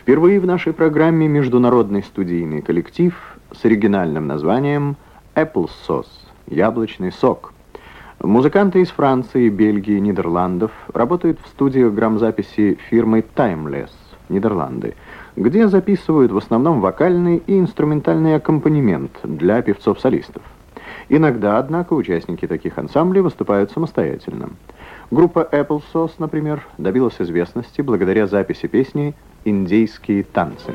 Впервые в нашей программе международный студийный коллектив с оригинальным названием «Applesauce» — «Яблочный сок». Музыканты из Франции, Бельгии, Нидерландов работают в студиях грамзаписи фирмы Timeless, Нидерланды, где записывают в основном вокальный и инструментальный аккомпанемент для певцов-солистов. Иногда, однако, участники таких ансамблей выступают самостоятельно. Группа Applesauce, например, добилась известности благодаря записи песни «Индейские танцы».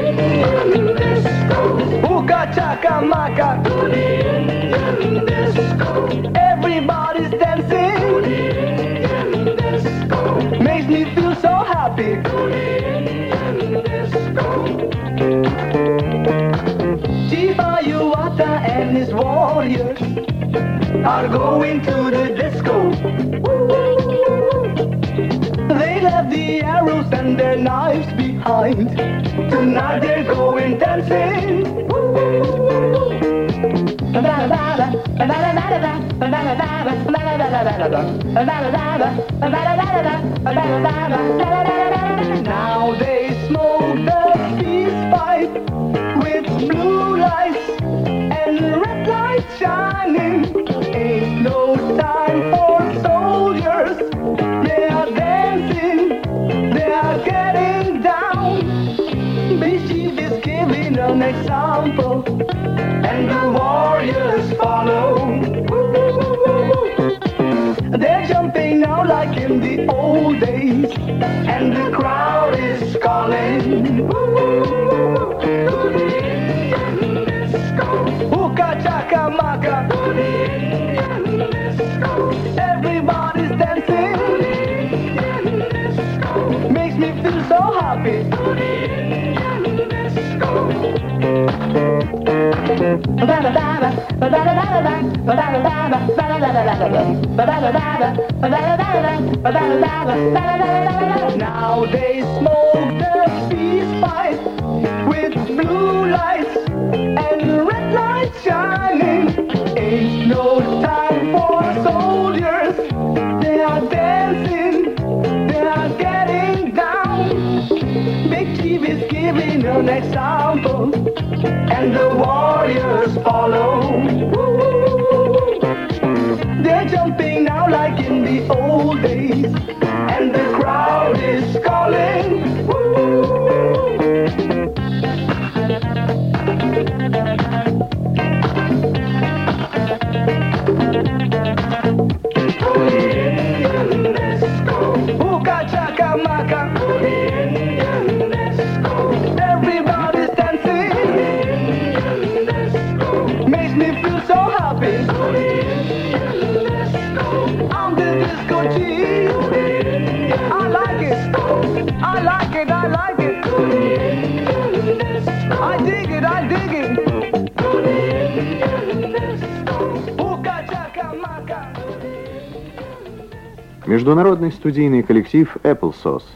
Everybody's dancing, makes me feel so happy. Chibayuata and his warriors are going to the disco. They left the arrows and their knives behind. Tonight they're going dancing. Now they smoke the peace pipe with blue lights and red lights shining. Ain't no time for soldiers. They are dancing, they are getting down. Bishop is giving an example, and the warriors follow. They're jumping now like in the old days, and the crowd is calling. Hookah chaka maka, everybody's dancing, makes me feel so happy. Now they smoke the peace pipe with blue lights and red lights shining. Ain't no time for soldiers. They are dancing, they are getting down. Big Chief is giving an example, and the warriors follow. They're jumping now like in the old days, and the crowd is calling. Hookah chaka maka, everybody's dancing, makes me feel so happy. I'm the disco chief. I like it, I like it, I like it. I dig it, I dig it. Hookah chaka maka. Международный студийный коллектив Applesauce